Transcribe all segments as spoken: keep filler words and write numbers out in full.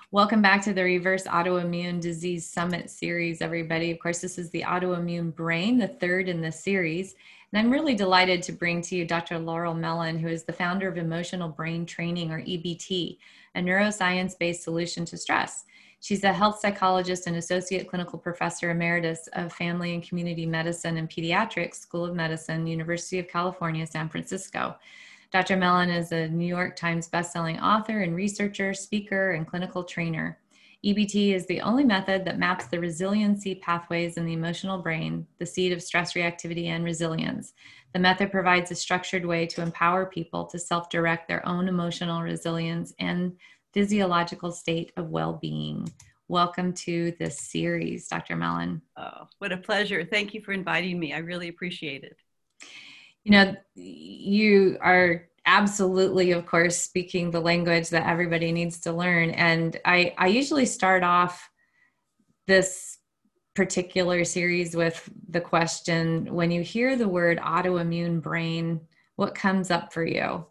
Welcome back to the Reverse Autoimmune Disease Summit series, everybody. Of course, this is the autoimmune brain, the third in this series. And I'm really delighted to bring to you Doctor Laurel Mellon, who is the founder of Emotional Brain Training, or E B T, a neuroscience-based solution to stress. She's a health psychologist and associate clinical professor emeritus of family and community medicine and pediatrics, School of Medicine, University of California, San Francisco. Doctor Mellon is a New York Times bestselling author and researcher, speaker, and clinical trainer. E B T is the only method that maps the resiliency pathways in the emotional brain, the seat of stress reactivity and resilience. The method provides a structured way to empower people to self-direct their own emotional resilience and physiological state of well-being. Welcome to this series, Doctor Mellon. Oh, what a pleasure. Thank you for inviting me. I really appreciate it. You know, you are absolutely, of course, speaking the language that everybody needs to learn. And I, I usually start off this particular series with the question, when you hear the word autoimmune brain, what comes up for you?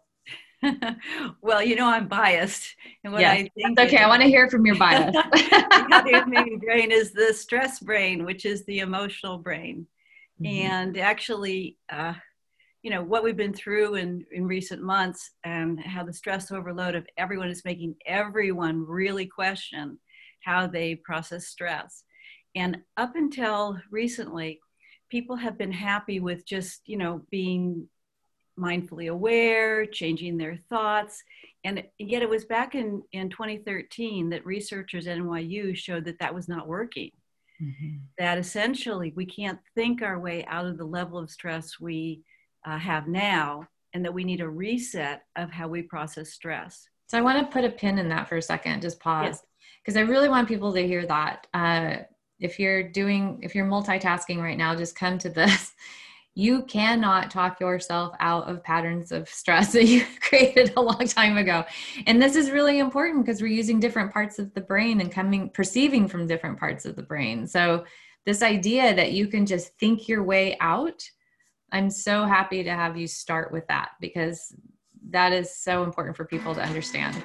Well, you know, I'm biased. And what Yes, I think that's okay. is, I want to hear from your bias. the autoimmune brain is the stress brain, which is the emotional brain. Mm-hmm. And actually, uh, you know, what we've been through in, in recent months and how the stress overload of everyone is making everyone really question how they process stress. And up until recently, people have been happy with just, you know, being mindfully aware, changing their thoughts. And yet it was back in, in twenty thirteen that researchers at N Y U showed that that was not working. Mm-hmm. That essentially we can't think our way out of the level of stress we Uh, have now, and that we need a reset of how we process stress. So I want to put a pin in that for a second, just pause, because yes. I really want people to hear that. Uh, if you're doing, if you're multitasking right now, just come to this. You cannot talk yourself out of patterns of stress that you created a long time ago. And this is really important because we're using different parts of the brain and coming, perceiving from different parts of the brain. So this idea that you can just think your way out, I'm so happy to have you start with that, because that is so important for people to understand.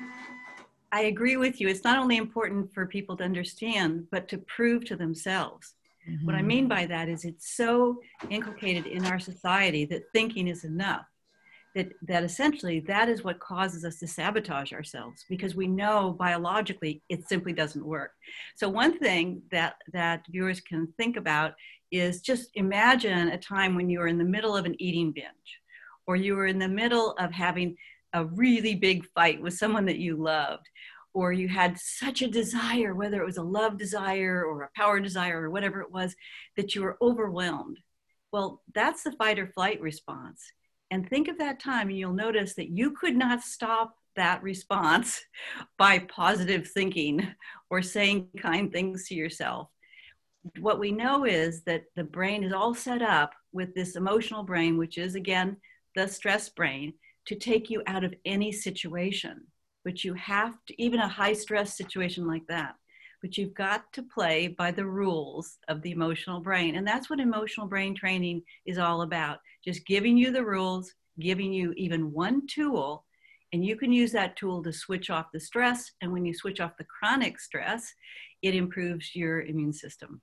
I agree with you. It's not only important for people to understand, but to prove to themselves. Mm-hmm. What I mean by that is it's so inculcated in our society that thinking is enough, that, that essentially that is what causes us to sabotage ourselves, because we know biologically it simply doesn't work. So one thing that, that viewers can think about is just imagine a time when you were in the middle of an eating binge, or you were in the middle of having a really big fight with someone that you loved, or you had such a desire, whether it was a love desire or a power desire or whatever it was, that you were overwhelmed. Well, that's the fight or flight response. And think of that time and you'll notice that you could not stop that response by positive thinking or saying kind things to yourself. What we know is that the brain is all set up with this emotional brain, which is, again, the stress brain, to take you out of any situation. But you have to, even a high stress situation like that, but you've got to play by the rules of the emotional brain. And that's what emotional brain training is all about. Just giving you the rules, giving you even one tool, and you can use that tool to switch off the stress. And when you switch off the chronic stress, it improves your immune system.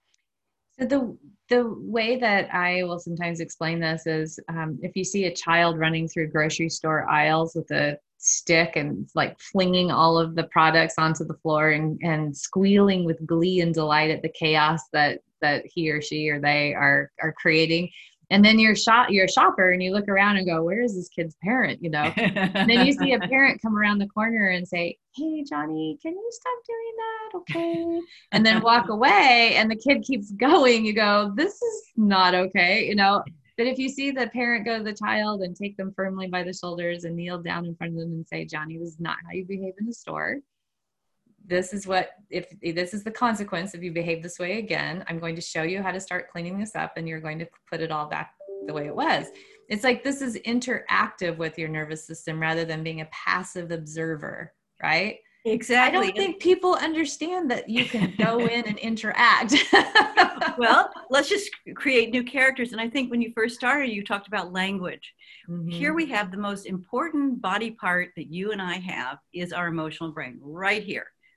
So the the way that I will sometimes explain this is um, if you see a child running through grocery store aisles with a stick and like flinging all of the products onto the floor and, and squealing with glee and delight at the chaos that that he or she or they are are creating. And then you're shop, you're a shopper and you look around and go, where is this kid's parent? You know, and then you see a parent come around the corner and say, hey, Johnny, can you stop doing that? Okay. And then walk away and the kid keeps going. You go, this is not okay. You know, but if you see the parent go to the child and take them firmly by the shoulders and kneel down in front of them and say, Johnny, this is not how you behave in the store. This is what, if this is the consequence if you behave this way again, I'm going to show you how to start cleaning this up and you're going to put it all back the way it was. It's like, this is interactive with your nervous system rather than being a passive observer, right? Exactly. I don't think people understand that you can go in and interact. Well, let's just create new characters. And I think when you first started, you talked about language. Mm-hmm. Here we have the most important body part that you and I have is our emotional brain right here.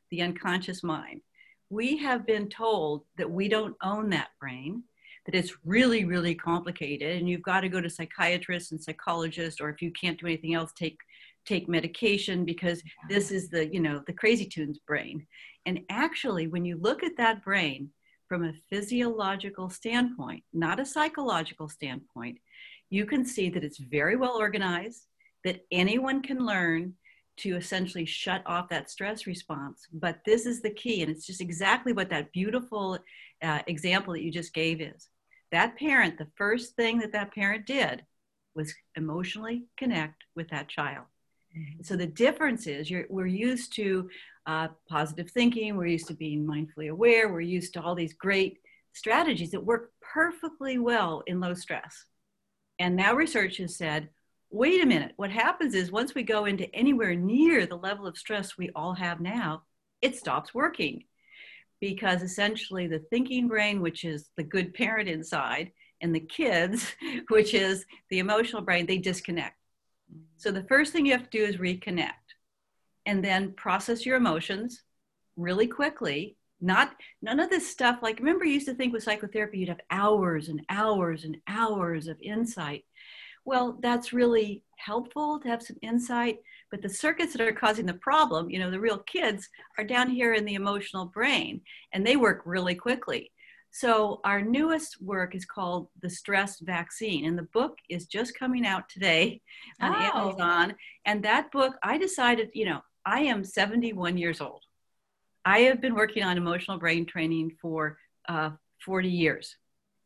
the unconscious mind. We have been told that we don't own that brain, that it's really, really complicated, and you've got to go to psychiatrists and psychologists, or if you can't do anything else, take take medication, because this is the, you know, the crazy tunes brain. And actually, when you look at that brain from a physiological standpoint, not a psychological standpoint, you can see that it's very well organized, that anyone can learn to essentially shut off that stress response. But this is the key, and it's just exactly what that beautiful uh, example that you just gave is. That parent, the first thing that that parent did was emotionally connect with that child. Mm-hmm. So the difference is you're, we're used to uh, positive thinking, we're used to being mindfully aware, we're used to all these great strategies that work perfectly well in low stress. And now research has said, wait a minute, what happens is once we go into anywhere near the level of stress we all have now, it stops working. Because essentially the thinking brain, which is the good parent inside, and the kids, which is the emotional brain, they disconnect. So the first thing you have to do is reconnect, and then process your emotions really quickly. Not none of this stuff, like, remember you used to think with psychotherapy, you'd have hours and hours and hours of insight. Well, that's really helpful to have some insight, but the circuits that are causing the problem, you know, the real kids, are down here in the emotional brain, and they work really quickly. So our newest work is called The Stress Vaccine, and the book is just coming out today on oh. Amazon. And that book, I decided, you know, I am seventy-one years old. I have been working on emotional brain training for uh, forty years.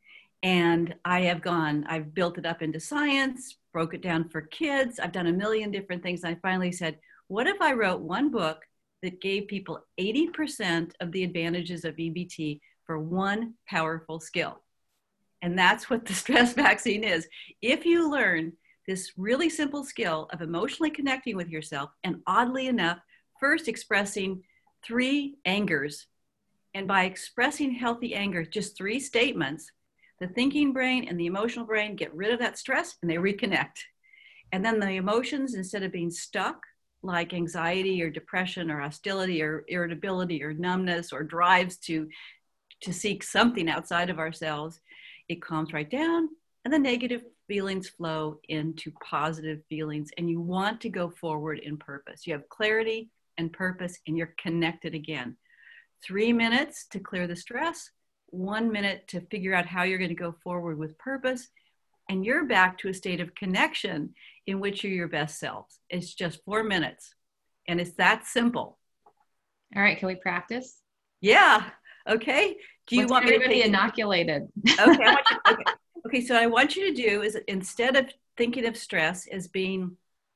And I have gone, I've built it up into science, broke it down for kids. I've done a million different things. And I finally said, what if I wrote one book that gave people eighty percent of the advantages of E B T for one powerful skill? And that's what the stress vaccine is. If you learn this really simple skill of emotionally connecting with yourself, and oddly enough, first expressing three angers, and by expressing healthy anger, just three statements, the thinking brain and the emotional brain get rid of that stress and they reconnect. And then the emotions, instead of being stuck like anxiety or depression or hostility or irritability or numbness or drives to, to seek something outside of ourselves, it calms right down, and the negative feelings flow into positive feelings, and you want to go forward in purpose. You have clarity and purpose, and you're connected again. Three minutes to clear the stress, one minute to figure out how you're going to go forward with purpose, and you're back to a state of connection in which you're your best selves. It's just four minutes, and it's that simple. All right, can we practice? Yeah. Okay. Do you Let's want get me everybody to take inoculated? Okay, I want you, okay. Okay. So what I want you to do is, instead of thinking of stress as being,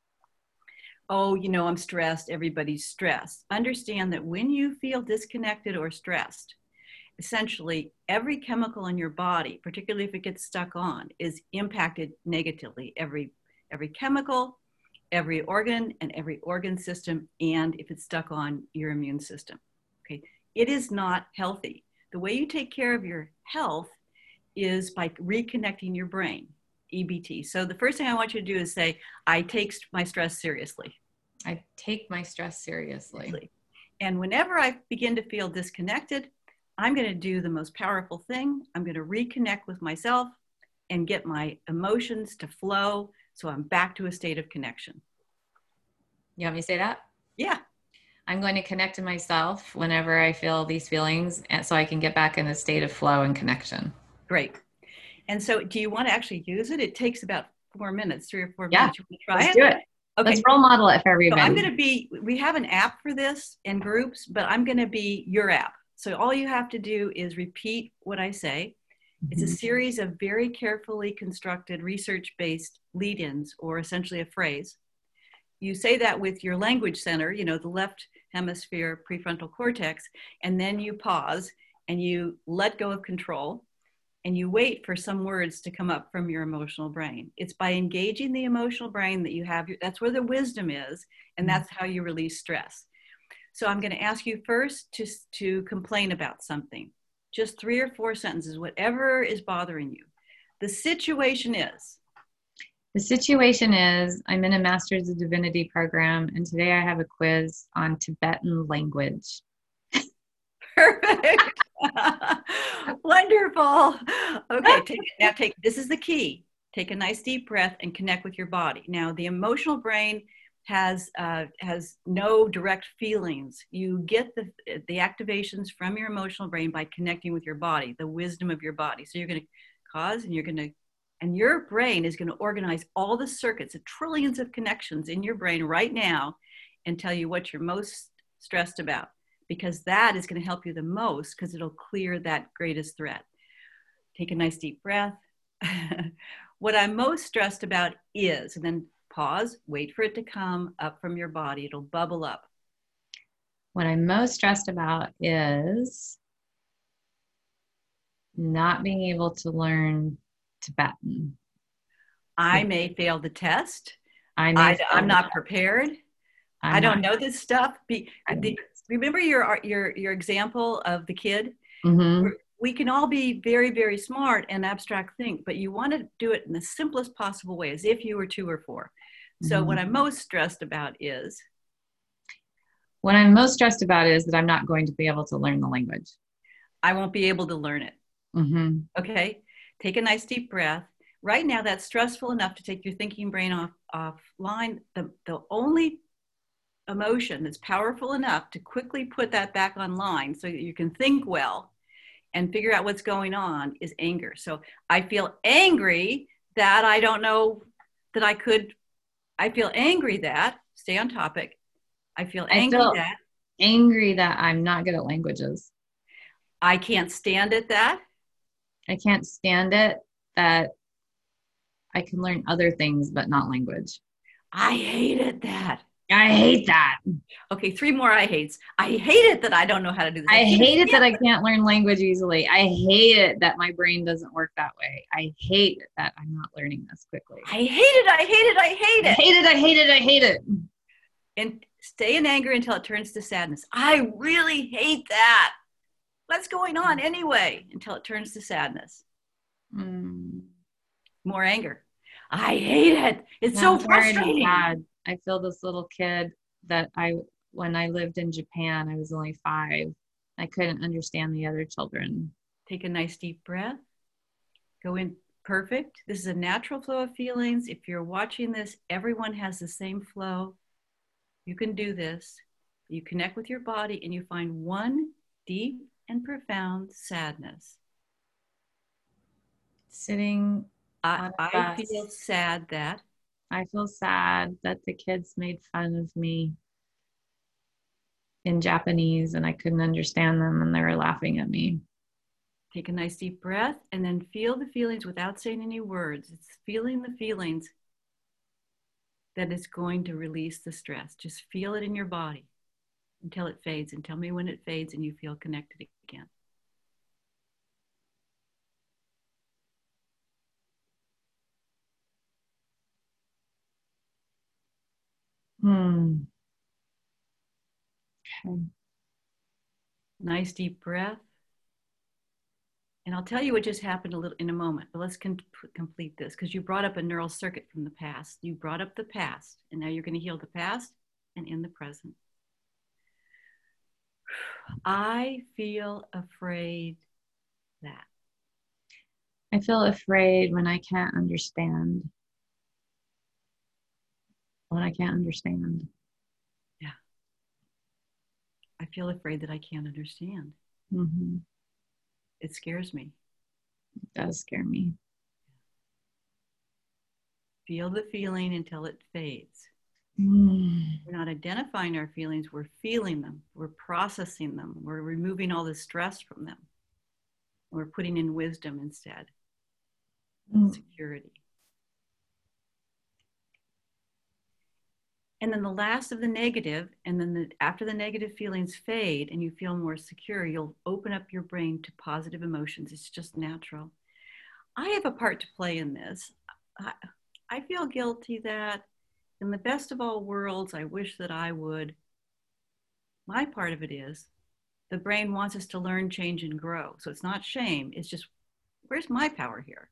oh, you know, I'm stressed, everybody's stressed, understand that when you feel disconnected or stressed, essentially every chemical in your body, particularly if it gets stuck on, is impacted negatively. Every, every chemical, every organ, and every organ system, and if it's stuck on, your immune system. Okay, it is not healthy. The way you take care of your health is by reconnecting your brain, E B T. So the first thing I want you to do is say, I take my stress seriously. I take my stress seriously. And whenever I begin to feel disconnected, I'm going to do the most powerful thing. I'm going to reconnect with myself and get my emotions to flow, so I'm back to a state of connection. You want me to say that? Yeah. I'm going to connect to myself whenever I feel these feelings, and so I can get back in a state of flow and connection. Great. And so do you want to actually use it? It takes about four minutes, three or four yeah. minutes. You want to try Let's it? do it. Okay. Let's role model it for everybody. So I'm going to be, we have an app for this in groups, but I'm going to be your app. So all you have to do is repeat what I say. It's a series of very carefully constructed research-based lead-ins, or essentially a phrase. You say that with your language center, you know, the left hemisphere prefrontal cortex, and then you pause and you let go of control and you wait for some words to come up from your emotional brain. It's by engaging the emotional brain that you have, that's where the wisdom is, and that's how you release stress. So I'm going to ask you first to, to complain about something. Just three or four sentences, whatever is bothering you. The situation is. The situation is, I'm in a Masters of Divinity program, and today I have a quiz on Tibetan language. Perfect. Wonderful. Okay, take, now take, this is the key. Take a nice deep breath and connect with your body. Now, the emotional brain has uh, has no direct feelings. You get the the activations from your emotional brain by connecting with your body, the wisdom of your body. So you're going to cause, and you're going to, and your brain is going to organize all the circuits, the trillions of connections in your brain right now, and tell you what you're most stressed about, because that is going to help you the most, because it'll clear that greatest threat. Take a nice deep breath. What I'm most stressed about is, and then pause, wait for it to come up from your body. It'll bubble up. What I'm most stressed about is not being able to learn Tibetan. I may fail the test. I may I, I'm not prepared. I'm I don't not, know this stuff. Be, the, remember your, your, your example of the kid? Mm-hmm. We can all be very, very smart and abstract think, but you want to do it in the simplest possible way, as if you were two or four. So Mm-hmm. what I'm most stressed about is? What I'm most stressed about is that I'm not going to be able to learn the language. I won't be able to learn it. Mm-hmm. Okay, take a nice deep breath. Right now, that's stressful enough to take your thinking brain off offline. The, the only emotion that's powerful enough to quickly put that back online so that you can think well and figure out what's going on is anger. So I feel angry that I don't know that I could, I feel angry that, stay on topic. I feel angry I feel that. angry that I'm not good at languages. I can't stand it that. I can't stand it that I can learn other things, but not language. I hate it that. I hate that. Okay, three more I hates. I hate it that I don't know how to do this. I, I hate it that I can't learn language easily. I hate it that my brain doesn't work that way. I hate it that I'm not learning this quickly. I hate it. I hate it. I hate it. I hate it. I hate it. I hate it. And stay in anger until it turns to sadness. I really hate that. What's going on anyway? Until it turns to sadness. Mm. More anger. I hate it. It's so frustrating. I feel this little kid that I, when I lived in Japan, I was only five. I couldn't understand the other children. Take a nice deep breath. Go in. Perfect. This is a natural flow of feelings. If you're watching this, everyone has the same flow. You can do this. You connect with your body and you find one deep and profound sadness. Sitting. I, I feel sad that. I feel sad that the kids made fun of me in Japanese and I couldn't understand them and they were laughing at me. Take a nice deep breath and then feel the feelings without saying any words. It's feeling the feelings that is going to release the stress. Just feel it in your body until it fades, and tell me when it fades and you feel connected again. Hmm. Okay. Nice deep breath. And I'll tell you what just happened a little in a moment, but let's com- complete this because you brought up a neural circuit from the past. You brought up the past, and now you're going to heal the past and in the present. I feel afraid that. I feel afraid when I can't understand. When I can't understand. Yeah. I feel afraid that I can't understand. Mm-hmm. It scares me. It does scare me. Feel the feeling until it fades. Mm. We're not identifying our feelings, we're feeling them, we're processing them, we're removing all the stress from them. We're putting in wisdom instead. Mm. Security. And then the last of the negative, and then the, after the negative feelings fade and you feel more secure, you'll open up your brain to positive emotions. It's just natural. I have a part to play in this. I, I feel guilty that in the best of all worlds, I wish that I would. My part of it is the brain wants us to learn, change, and grow. So it's not shame. It's just, where's my power here?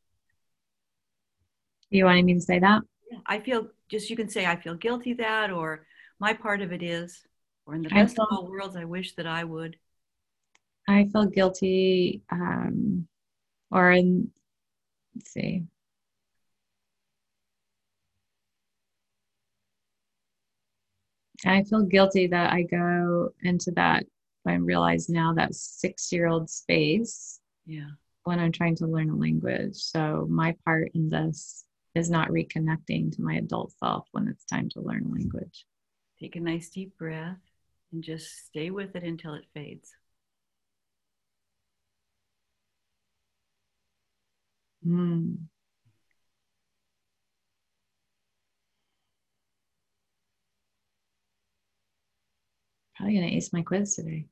You wanting me to say that? I feel, just you can say, I feel guilty that, or my part of it is, or in the best of all worlds, I wish that I would. I feel guilty, um, or in, let's see. I feel guilty that I go into that, I realize now, that six-year-old space Yeah. when I'm trying to learn a language. So my part in this is not reconnecting to my adult self when it's time to learn a language. Take a nice deep breath and just stay with it until it fades. Mm. Probably going to ace my quiz today.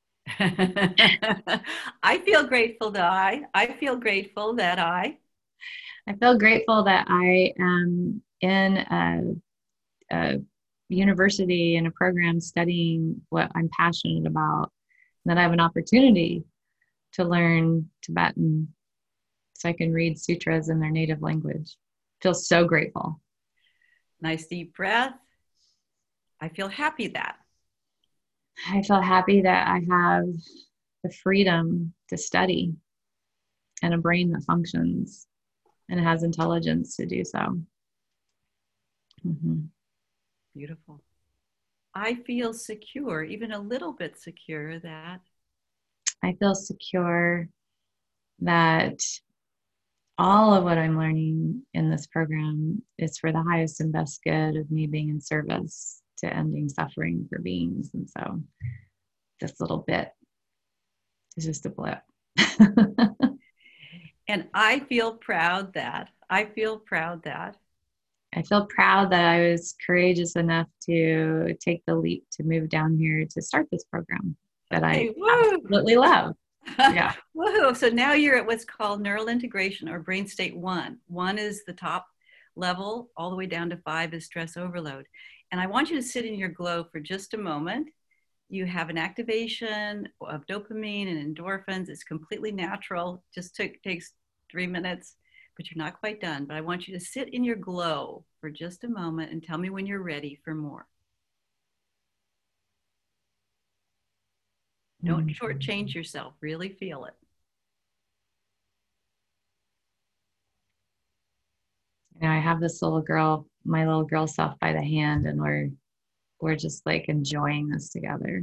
I feel grateful that I, I feel grateful that I, I feel grateful that I am in a, a university and a program studying what I'm passionate about, and that I have an opportunity to learn Tibetan so I can read sutras in their native language. I feel so grateful. nice deep breath. I feel happy that. I feel happy that I have the freedom to study and a brain that functions and has intelligence to do so. Mm-hmm. Beautiful. I feel secure, even a little bit secure that. I feel secure that all of what I'm learning in this program is for the highest and best good of me being in service to ending suffering for beings. And so this little bit is just a blip. And I feel proud that, I feel proud that. I feel proud that I was courageous enough to take the leap to move down here to start this program that Okay, I woo! absolutely love. Yeah. Woohoo! So now you're at what's called neural integration or brain state one. One is the top level, all the way down to five is stress overload. And I want you to sit in your glow for just a moment. You have an activation of dopamine and endorphins. It's completely natural. Just took, takes three minutes, but you're not quite done. But I want you to sit in your glow for just a moment and tell me when you're ready for more. Don't shortchange yourself. Really feel it. You know, I have this little girl, my little girl self by the hand, and we're we're just like enjoying this together.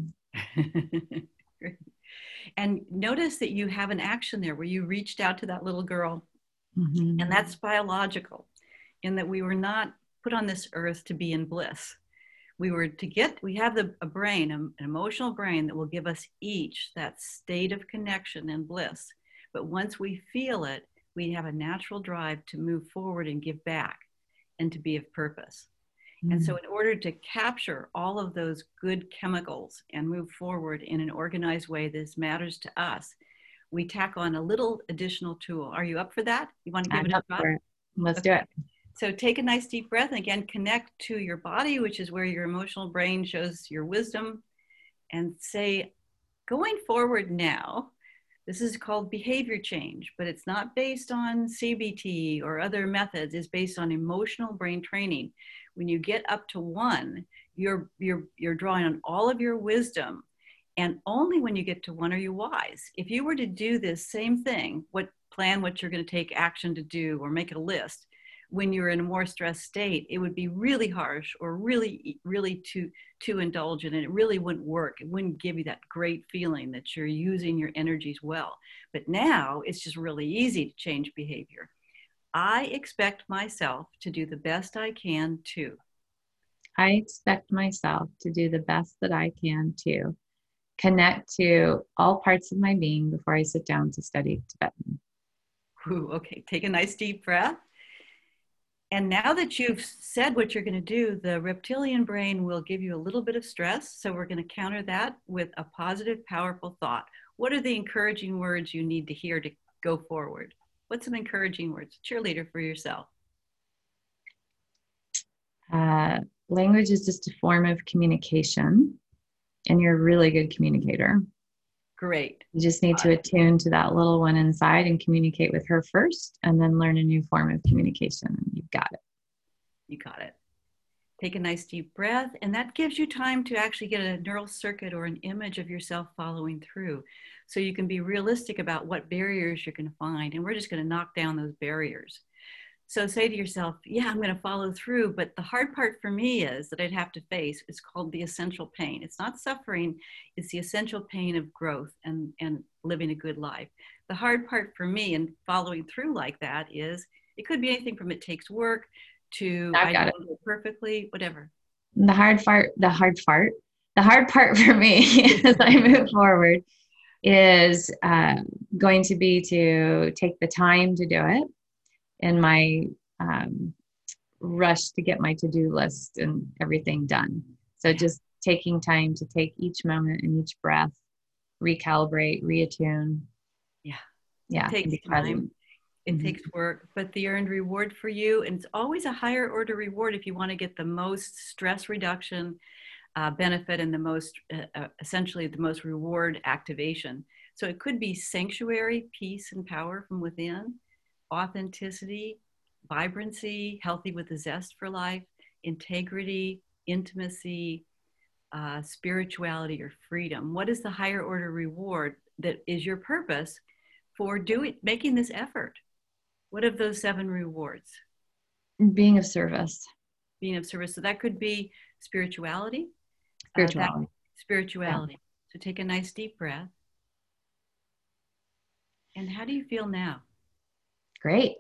And notice that you have an action there where you reached out to that little girl. Mm-hmm. And that's biological, in that we were not put on this earth to be in bliss. We were to get, we have the, a brain, an emotional brain that will give us each that state of connection and bliss. But once we feel it, we have a natural drive to move forward and give back and to be of purpose. Mm-hmm. And so in order to capture all of those good chemicals and move forward in an organized way that matters to us, we tack on a little additional tool. Are you up for that? You want to give I'm it a up shot? for it. Let's Okay. do it. So take a nice deep breath and again, connect to your body, which is where your emotional brain shows your wisdom, and say, going forward now, this is called behavior change, but it's not based on C B T or other methods. It's based on emotional brain training. When you get up to one, you're, you're, you're drawing on all of your wisdom. And only when you get to one are you wise. If you were to do this same thing, what plan what you're going to take action to do or make a list, when you're in a more stressed state, it would be really harsh or really, really too, too indulgent, and it really wouldn't work. It wouldn't give you that great feeling that you're using your energies well. But now it's just really easy to change behavior. I expect myself to do the best I can too. I expect myself to do the best that I can to connect to all parts of my being before I sit down to study Tibetan. Ooh, okay, take a nice deep breath. And now that you've said what you're going to do, the reptilian brain will give you a little bit of stress. So we're going to counter that with a positive, powerful thought. What are the encouraging words you need to hear to go forward? What's some encouraging words? Cheerleader for yourself. Uh, language is just a form of communication, and you're a really good communicator. Great. You just need to attune to that little one inside and communicate with her first, and then learn a new form of communication. And you've got it. You got it. Take a nice deep breath, and that gives you time to actually get a neural circuit or an image of yourself following through. So you can be realistic about what barriers you're going to find, and we're just going to knock down those barriers. So say to yourself, yeah, I'm going to follow through, but the hard part for me is that I'd have to face is called the essential pain. It's not suffering, it's the essential pain of growth and, and living a good life. The hard part for me in following through like that is it could be anything from it takes work to I've I got don't it. do it perfectly, whatever. The hard part, the hard part, the hard part for me as I move forward is uh, going to be to take the time to do it in my um, rush to get my to-do list and everything done. So Yeah. just taking time to take each moment and each breath, recalibrate, reattune. Yeah. Yeah. It takes time. It mm-hmm. takes work, but the earned reward for you, and it's always a higher order reward if you want to get the most stress reduction uh, benefit and the most, uh, uh, essentially the most reward activation. So it could be sanctuary, peace and power from within, authenticity, vibrancy, healthy with a zest for life, integrity, intimacy, uh, spirituality, or freedom. What is the higher order reward that is your purpose for doing, making this effort? What of those seven rewards? Being of service. Being of service. So that could be spirituality. Spirituality. Uh, that, spirituality. Yeah. So take a nice deep breath. And how do you feel now? Great.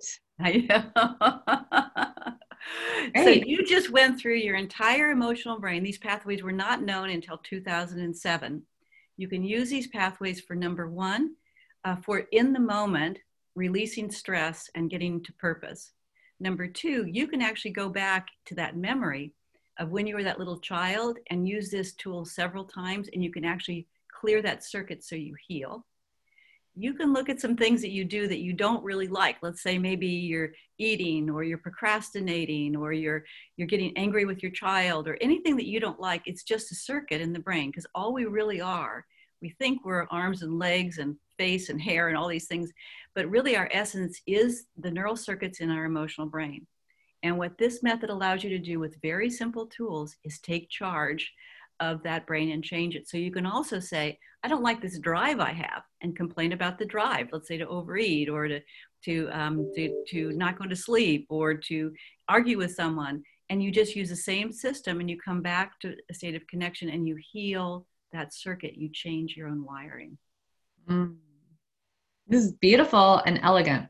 So you just went through your entire emotional brain. These pathways were not known until two thousand seven. You can use these pathways for number one, uh, for in the moment, releasing stress and getting to purpose. Number two, you can actually go back to that memory of when you were that little child and use this tool several times, and you can actually clear that circuit so you heal. You can look at some things that you do that you don't really like. Let's say maybe you're eating, or you're procrastinating, or you're you're getting angry with your child, or anything that you don't like. It's just a circuit in the brain, because all we really are, we think we're arms and legs and face and hair and all these things, but really our essence is the neural circuits in our emotional brain. And what this method allows you to do with very simple tools is take charge of that brain and change it. So you can also say, I don't like this drive I have, and complain about the drive, let's say to overeat, or to, to, um, to, to not go to sleep, or to argue with someone. And you just use the same system, and you come back to a state of connection, and you heal that circuit. You change your own wiring. Mm. This is beautiful and elegant.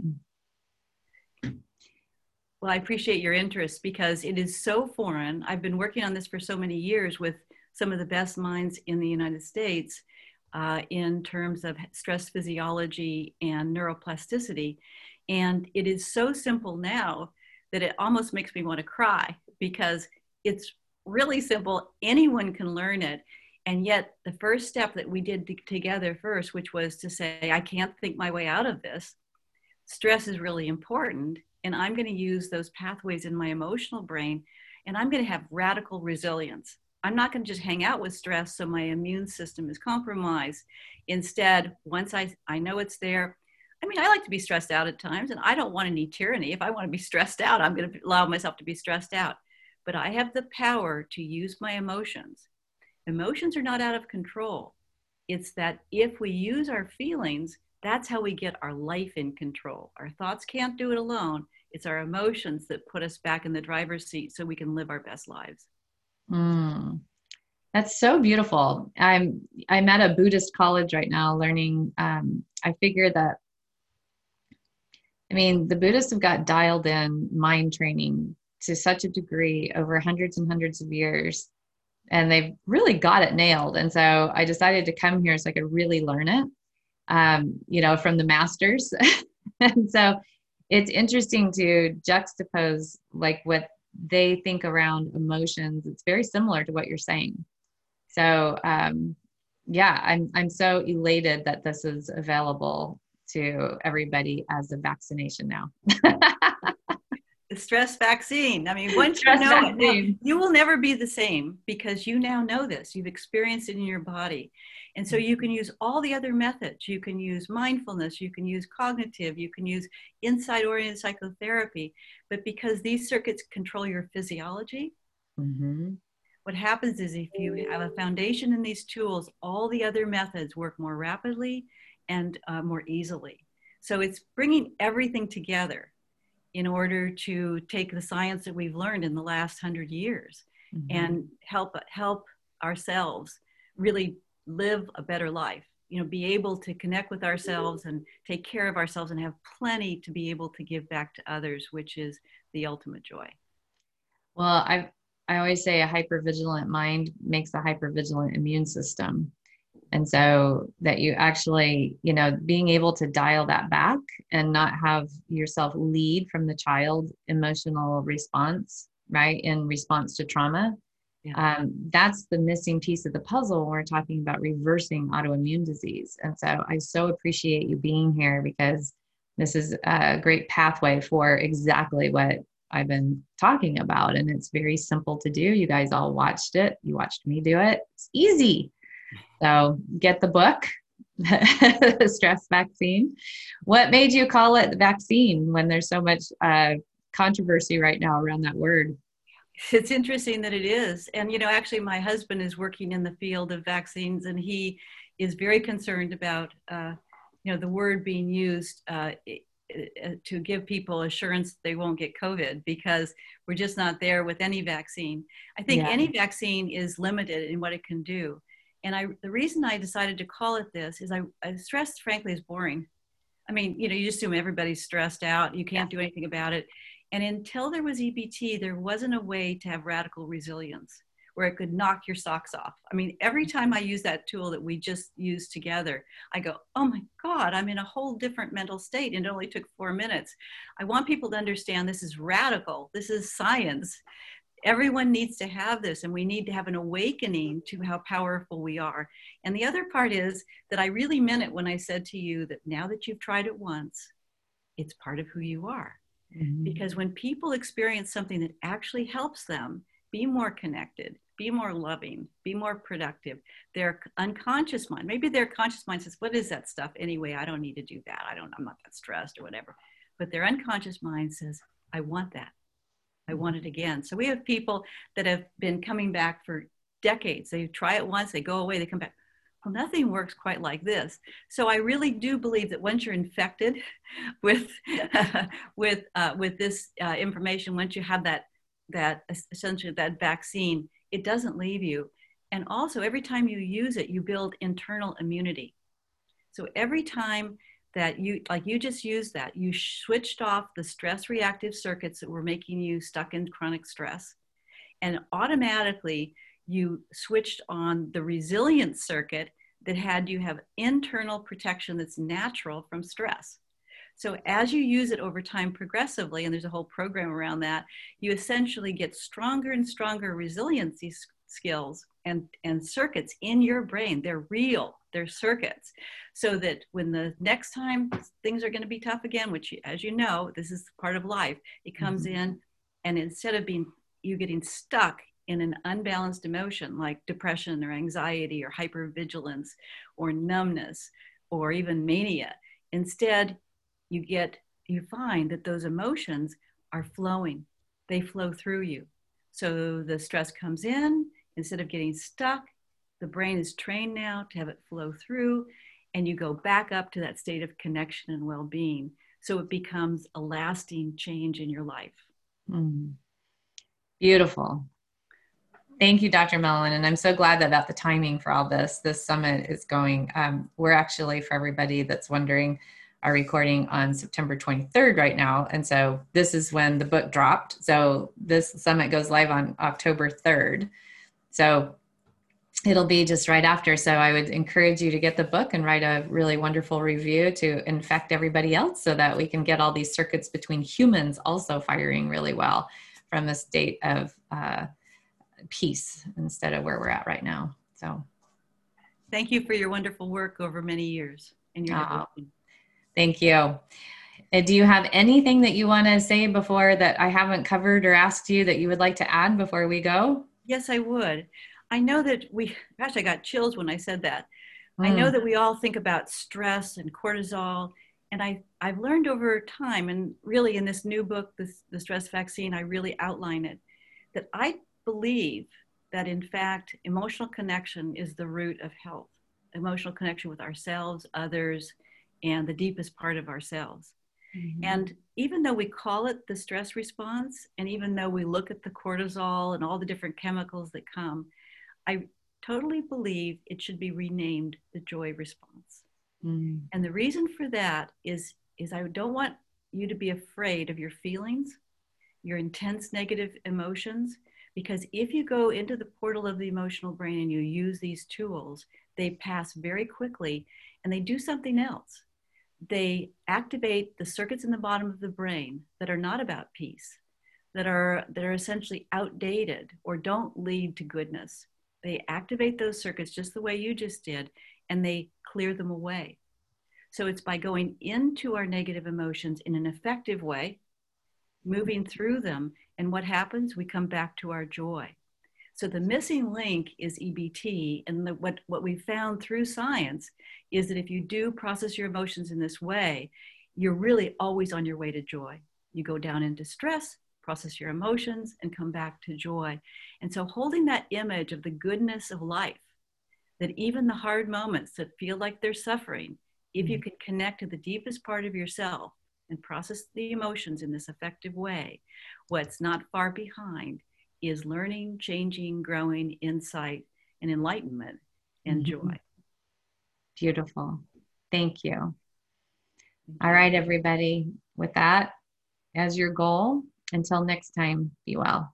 Well, I appreciate your interest, because it is so foreign. I've been working on this for so many years with some of the best minds in the United States uh, in terms of stress physiology and neuroplasticity. And it is so simple now that it almost makes me want to cry, because it's really simple. Anyone can learn it. And yet the first step that we did t- together first, which was to say, I can't think my way out of this. Stress is really important. And I'm going to use those pathways in my emotional brain, and I'm going to have radical resilience. I'm not going to just hang out with stress so my immune system is compromised. Instead, once I, I know it's there, I mean, I like to be stressed out at times, and I don't want any tyranny. If I want to be stressed out, I'm going to allow myself to be stressed out. But I have the power to use my emotions. Emotions are not out of control. It's that if we use our feelings, that's how we get our life in control. Our thoughts can't do it alone. It's our emotions that put us back in the driver's seat so we can live our best lives. Mm. That's so beautiful. I'm I'm at a Buddhist college right now learning. Um, I figure that, I mean, the Buddhists have got dialed in mind training to such a degree over hundreds and hundreds of years, and they've really got it nailed. And so I decided to come here so I could really learn it, um, you know, from the masters. And so it's interesting to juxtapose like what they think around emotions. It's very similar to what you're saying. So, um, yeah, I'm, I'm so elated that this is available to everybody as a vaccination now. The stress vaccine. I mean, once you know it, now, you will never be the same, because you now know this. You've experienced it in your body. And so you can use all the other methods. You can use mindfulness. You can use cognitive. You can use insight-oriented psychotherapy. But because these circuits control your physiology, Mm-hmm. What happens is if you have a foundation in these tools, all the other methods work more rapidly and uh, more easily. So it's bringing everything together in order to take the science that we've learned in the last hundred years Mm-hmm. and help help ourselves really live a better life. You know, be able to connect with ourselves and take care of ourselves and have plenty to be able to give back to others, which is the ultimate joy. Well, I I always say a hypervigilant mind makes a hypervigilant immune system. And so that you actually, you know, being able to dial that back and not have yourself lead from the child emotional response, right? In response to trauma. Yeah. Um, that's the missing piece of the puzzle when we're talking about reversing autoimmune disease. And so I so appreciate you being here, because this is a great pathway for exactly what I've been talking about. And it's very simple to do. You guys all watched it. You watched me do it. It's easy. So get the book, The Stress Vaccine. What made you call it the vaccine when there's so much uh, controversy right now around that word? It's interesting that it is. And, you know, actually my husband is working in the field of vaccines, and he is very concerned about, uh, you know, the word being used uh, to give people assurance they won't get COVID, because we're just not there with any vaccine. I think Yeah. any vaccine is limited in what it can do. And I, the reason I decided to call it this is I, I stress, frankly, is boring. I mean, you know, you assume everybody's stressed out. You can't do anything about it. And until there was E B T, there wasn't a way to have radical resilience where it could knock your socks off. I mean, every time I use that tool that we just used together, I go, oh my God, I'm in a whole different mental state. And it only took four minutes. I want people to understand this is radical. This is science. Everyone needs to have this, and we need to have an awakening to how powerful we are. And the other part is that I really meant it when I said to you that now that you've tried it once, it's part of who you are. Mm-hmm. Because when people experience something that actually helps them be more connected, be more loving, be more productive, their unconscious mind, maybe their conscious mind says, what is that stuff anyway? I don't need to do that. I don't, I'm not that stressed or whatever. But their unconscious mind says, I want that. I want it again. So we have people that have been coming back for decades. They try it once, they go away, they come back. Well, nothing works quite like this. So I really do believe that once you're infected with uh, with uh, with this uh, information, once you have that that essentially that vaccine, it doesn't leave you. And also, every time you use it, you build internal immunity. So every time that you, like you just used that, you switched off the stress reactive circuits that were making you stuck in chronic stress, and automatically you switched on the resilience circuit that had you have internal protection that's natural from stress. So as you use it over time progressively, and there's a whole program around that, you essentially get stronger and stronger resiliency skills and, and circuits in your brain. They're real, they're circuits. So that when the next time things are going to be tough again, which, as you know, this is part of life, it comes mm-hmm. in, and instead of being you getting stuck in an unbalanced emotion like depression or anxiety or hypervigilance or numbness or even mania, instead you get, you find that those emotions are flowing. They flow through you. So the stress comes in, instead of getting stuck, the brain is trained now to have it flow through, and you go back up to that state of connection and well-being. So it becomes a lasting change in your life. Mm. Beautiful. Thank you, Doctor Mellon. And I'm so glad that about the timing for all this, this summit is going. Um, we're actually, for everybody that's wondering, are recording on September twenty-third right now. And so this is when the book dropped. So this summit goes live on October third. So it'll be just right after. So I would encourage you to get the book and write a really wonderful review to infect everybody else, so that we can get all these circuits between humans also firing really well from a state of uh, peace instead of where we're at right now. So thank you for your wonderful work over many years and your uh, thank you. Uh, do you have anything that you want to say before that I haven't covered or asked you that you would like to add before we go? Yes, I would. I know that we, gosh, I got chills when I said that. Mm. I know that we all think about stress and cortisol, and I, I've learned over time, and really in this new book, this, the Stress Vaccine, I really outline it, that I believe that, in fact, emotional connection is the root of health, emotional connection with ourselves, others, and the deepest part of ourselves. Mm-hmm. And even though we call it the stress response, and even though we look at the cortisol and all the different chemicals that come, I totally believe it should be renamed the joy response. Mm. And the reason for that is, is I don't want you to be afraid of your feelings, your intense negative emotions, because if you go into the portal of the emotional brain and you use these tools, they pass very quickly and they do something else. They activate the circuits in the bottom of the brain that are not about peace, that are, that are essentially outdated or don't lead to goodness. They activate those circuits just the way you just did, and they clear them away. So it's by going into our negative emotions in an effective way, moving through them, and what happens? We come back to our joy. So the missing link is E B T, and the, what, what we found through science is that if you do process your emotions in this way, you're really always on your way to joy. You go down into stress, process your emotions, and come back to joy. And so holding that image of the goodness of life, that even the hard moments that feel like they're suffering, if you can connect to the deepest part of yourself and process the emotions in this effective way, what's not far behind is learning, changing, growing, insight, and enlightenment and Mm-hmm. joy. Beautiful. Thank you. Thank All you. right, everybody. With that as your goal, until next time, be well.